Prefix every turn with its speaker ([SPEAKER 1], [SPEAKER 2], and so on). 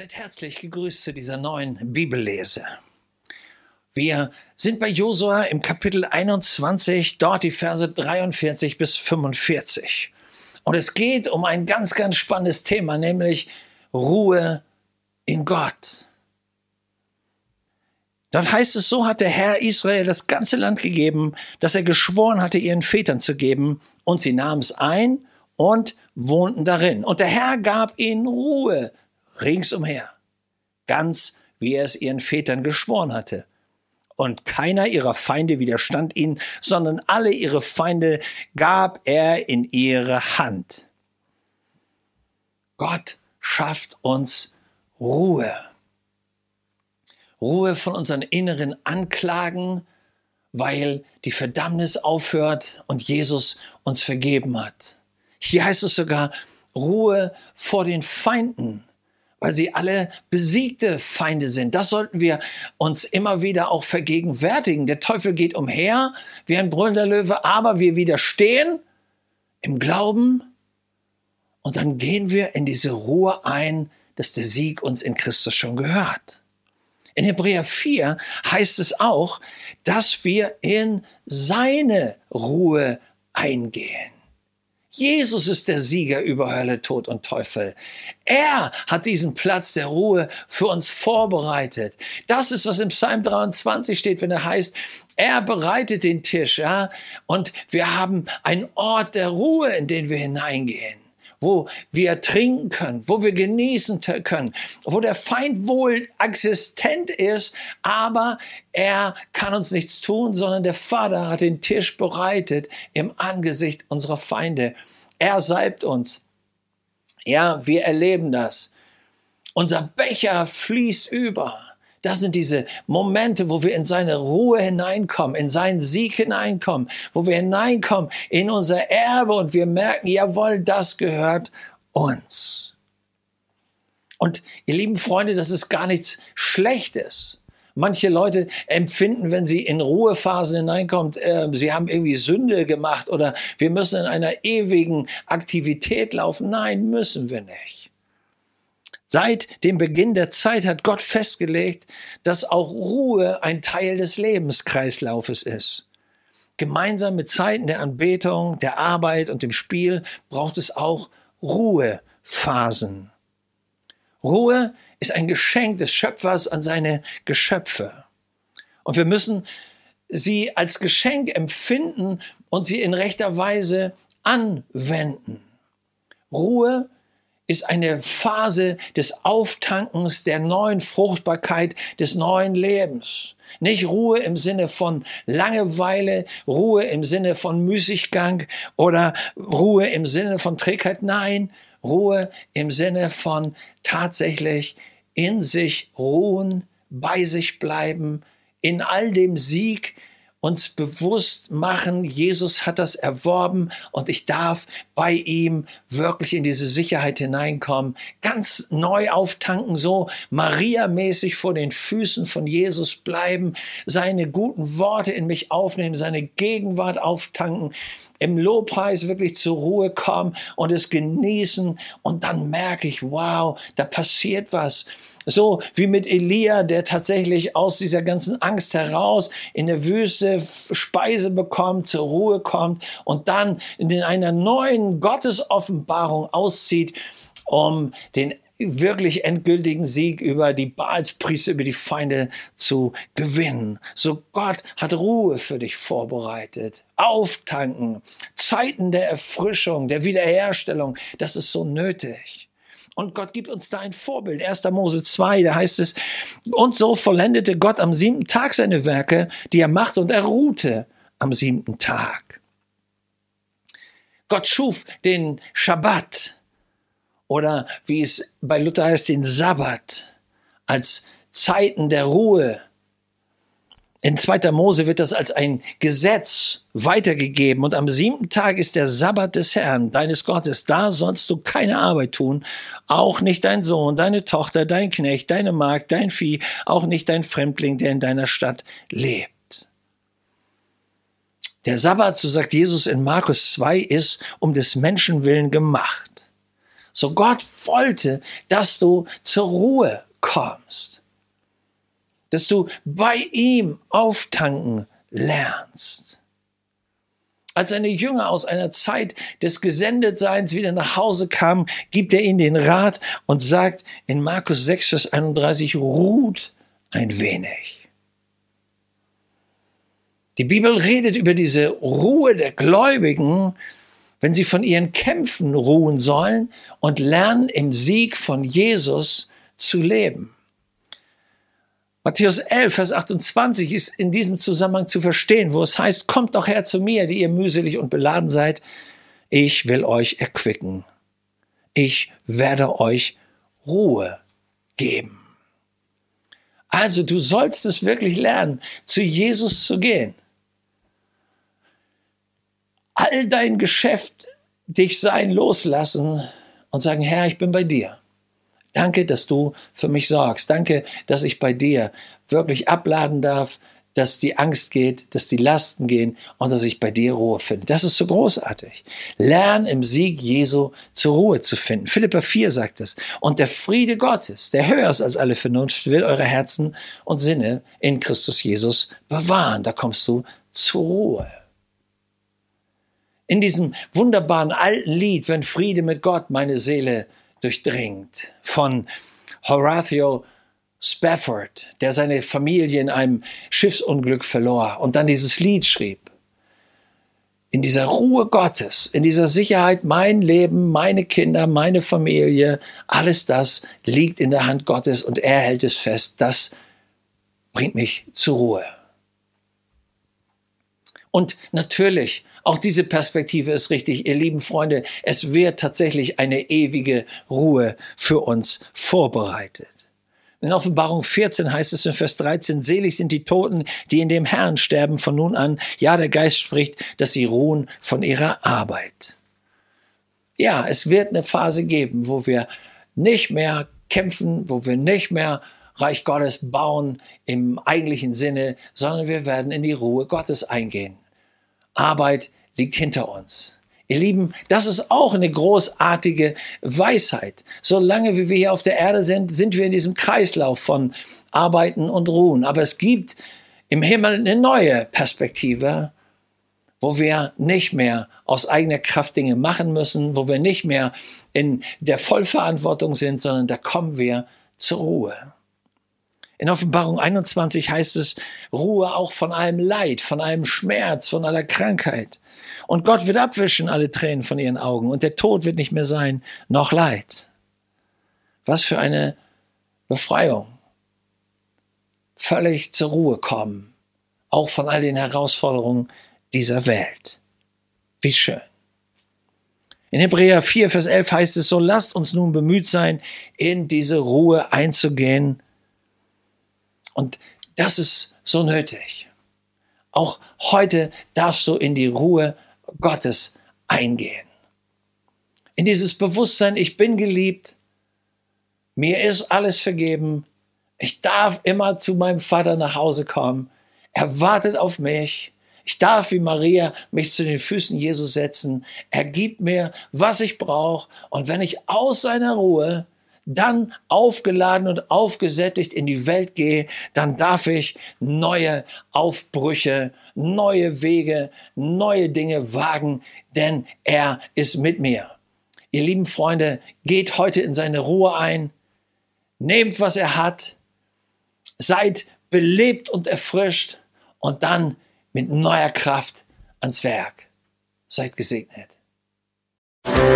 [SPEAKER 1] Seid herzlich gegrüßt zu dieser neuen Bibellese. Wir sind bei Josua im Kapitel 21, dort die Verse 43 bis 45. Und es geht um ein ganz, ganz spannendes Thema, nämlich Ruhe in Gott. Dort heißt es, so hat der Herr Israel das ganze Land gegeben, das er geschworen hatte, ihren Vätern zu geben. Und sie nahmen es ein und wohnten darin. Und der Herr gab ihnen Ruhe ringsumher, ganz wie er es ihren Vätern geschworen hatte. Und keiner ihrer Feinde widerstand ihnen, sondern alle ihre Feinde gab er in ihre Hand. Gott schafft uns Ruhe. Ruhe von unseren inneren Anklagen, weil die Verdammnis aufhört und Jesus uns vergeben hat. Hier heißt es sogar Ruhe vor den Feinden, weil sie alle besiegte Feinde sind. Das sollten wir uns immer wieder auch vergegenwärtigen. Der Teufel geht umher wie ein brüllender Löwe, aber wir widerstehen im Glauben und dann gehen wir in diese Ruhe ein, dass der Sieg uns in Christus schon gehört. In Hebräer 4 heißt es auch, dass wir in seine Ruhe eingehen. Jesus ist der Sieger über Hölle, Tod und Teufel. Er hat diesen Platz der Ruhe für uns vorbereitet. Das ist, was im Psalm 23 steht, wenn er heißt, er bereitet den Tisch, ja, und wir haben einen Ort der Ruhe, in den wir hineingehen, wo wir trinken können, wo wir genießen können, wo der Feind wohl existent ist, aber er kann uns nichts tun, sondern der Vater hat den Tisch bereitet im Angesicht unserer Feinde. Er salbt uns. Ja, wir erleben das. Unser Becher fließt über. Das sind diese Momente, wo wir in seine Ruhe hineinkommen, in seinen Sieg hineinkommen, wo wir hineinkommen in unser Erbe und wir merken, jawohl, das gehört uns. Und ihr lieben Freunde, das ist gar nichts Schlechtes. Manche Leute empfinden, wenn sie in Ruhephasen hineinkommen, sie haben irgendwie Sünde gemacht oder wir müssen in einer ewigen Aktivität laufen. Nein, müssen wir nicht. Seit dem Beginn der Zeit hat Gott festgelegt, dass auch Ruhe ein Teil des Lebenskreislaufes ist. Gemeinsam mit Zeiten der Anbetung, der Arbeit und dem Spiel braucht es auch Ruhephasen. Ruhe ist ein Geschenk des Schöpfers an seine Geschöpfe. Und wir müssen sie als Geschenk empfinden und sie in rechter Weise anwenden. Ruhe ist eine Phase des Auftankens, der neuen Fruchtbarkeit, des neuen Lebens. Nicht Ruhe im Sinne von Langeweile, Ruhe im Sinne von Müßiggang oder Ruhe im Sinne von Trägheit. Nein, Ruhe im Sinne von tatsächlich in sich ruhen, bei sich bleiben, in all dem Sieg uns bewusst machen, Jesus hat das erworben und ich darf bei ihm wirklich in diese Sicherheit hineinkommen, ganz neu auftanken, so Maria-mäßig vor den Füßen von Jesus bleiben, seine guten Worte in mich aufnehmen, seine Gegenwart auftanken, im Lobpreis wirklich zur Ruhe kommen und es genießen und dann merke ich, wow, da passiert was. So wie mit Elia, der tatsächlich aus dieser ganzen Angst heraus in der Wüste Speise bekommt, zur Ruhe kommt und dann in einer neuen Gottesoffenbarung auszieht, um den wirklich endgültigen Sieg über die Baalspriester, über die Feinde zu gewinnen. So Gott hat Ruhe für dich vorbereitet. Auftanken, Zeiten der Erfrischung, der Wiederherstellung, das ist so nötig. Und Gott gibt uns da ein Vorbild. 1. Mose 2, da heißt es, und so vollendete Gott am 7. Tag seine Werke, die er machte, und er ruhte am 7. Tag. Gott schuf den Schabbat oder wie es bei Luther heißt, den Sabbat als Zeiten der Ruhe. In 2. Mose wird das als ein Gesetz weitergegeben und am 7. Tag ist der Sabbat des Herrn, deines Gottes. Da sollst du keine Arbeit tun, auch nicht dein Sohn, deine Tochter, dein Knecht, deine Magd, dein Vieh, auch nicht dein Fremdling, der in deiner Stadt lebt. Der Sabbat, so sagt Jesus in Markus 2, ist um des Menschen willen gemacht. So Gott wollte, dass du zur Ruhe kommst, dass du bei ihm auftanken lernst. Als seine Jünger aus einer Zeit des Gesendetseins wieder nach Hause kamen, gibt er ihnen den Rat und sagt in Markus 6, Vers 31, ruht ein wenig. Die Bibel redet über diese Ruhe der Gläubigen, wenn sie von ihren Kämpfen ruhen sollen und lernen, im Sieg von Jesus zu leben. Matthäus 11, Vers 28 ist in diesem Zusammenhang zu verstehen, wo es heißt, kommt doch her zu mir, die ihr mühselig und beladen seid. Ich will euch erquicken. Ich werde euch Ruhe geben. Also du sollst es wirklich lernen, zu Jesus zu gehen. All dein Geschäft dich sein loslassen und sagen, Herr, ich bin bei dir. Danke, dass du für mich sorgst. Danke, dass ich bei dir wirklich abladen darf, dass die Angst geht, dass die Lasten gehen und dass ich bei dir Ruhe finde. Das ist so großartig. Lern im Sieg Jesu zur Ruhe zu finden. Philipper 4 sagt es. Und der Friede Gottes, der höher ist als alle Vernunft, will eure Herzen und Sinne in Christus Jesus bewahren. Da kommst du zur Ruhe. In diesem wunderbaren alten Lied, wenn Friede mit Gott meine Seele durchdringt, von Horatio Spafford, der seine Familie in einem Schiffsunglück verlor und dann dieses Lied schrieb. In dieser Ruhe Gottes, in dieser Sicherheit, mein Leben, meine Kinder, meine Familie, alles das liegt in der Hand Gottes und er hält es fest. Das bringt mich zur Ruhe. Und natürlich, auch diese Perspektive ist richtig, ihr lieben Freunde, es wird tatsächlich eine ewige Ruhe für uns vorbereitet. In Offenbarung 14 heißt es in Vers 13, selig sind die Toten, die in dem Herrn sterben von nun an. Ja, der Geist spricht, dass sie ruhen von ihrer Arbeit. Ja, es wird eine Phase geben, wo wir nicht mehr kämpfen, wo wir nicht mehr Reich Gottes bauen im eigentlichen Sinne, sondern wir werden in die Ruhe Gottes eingehen. Arbeit liegt hinter uns. Ihr Lieben, das ist auch eine großartige Weisheit. Solange wie wir hier auf der Erde sind, sind wir in diesem Kreislauf von Arbeiten und Ruhen. Aber es gibt im Himmel eine neue Perspektive, wo wir nicht mehr aus eigener Kraft Dinge machen müssen, wo wir nicht mehr in der Vollverantwortung sind, sondern da kommen wir zur Ruhe. In Offenbarung 21 heißt es, Ruhe auch von allem Leid, von allem Schmerz, von aller Krankheit. Und Gott wird abwischen alle Tränen von ihren Augen und der Tod wird nicht mehr sein, noch Leid. Was für eine Befreiung. Völlig zur Ruhe kommen, auch von all den Herausforderungen dieser Welt. Wie schön. In Hebräer 4, Vers 11 heißt es so, lasst uns nun bemüht sein, in diese Ruhe einzugehen. Und das ist so nötig. Auch heute darfst du in die Ruhe Gottes eingehen. In dieses Bewusstsein, ich bin geliebt, mir ist alles vergeben, ich darf immer zu meinem Vater nach Hause kommen, er wartet auf mich, ich darf wie Maria mich zu den Füßen Jesus setzen, er gibt mir, was ich brauche und wenn ich aus seiner Ruhe dann aufgeladen und aufgesättigt in die Welt gehe, dann darf ich neue Aufbrüche, neue Wege, neue Dinge wagen, denn er ist mit mir. Ihr lieben Freunde, geht heute in seine Ruhe ein, nehmt, was er hat, seid belebt und erfrischt und dann mit neuer Kraft ans Werk. Seid gesegnet.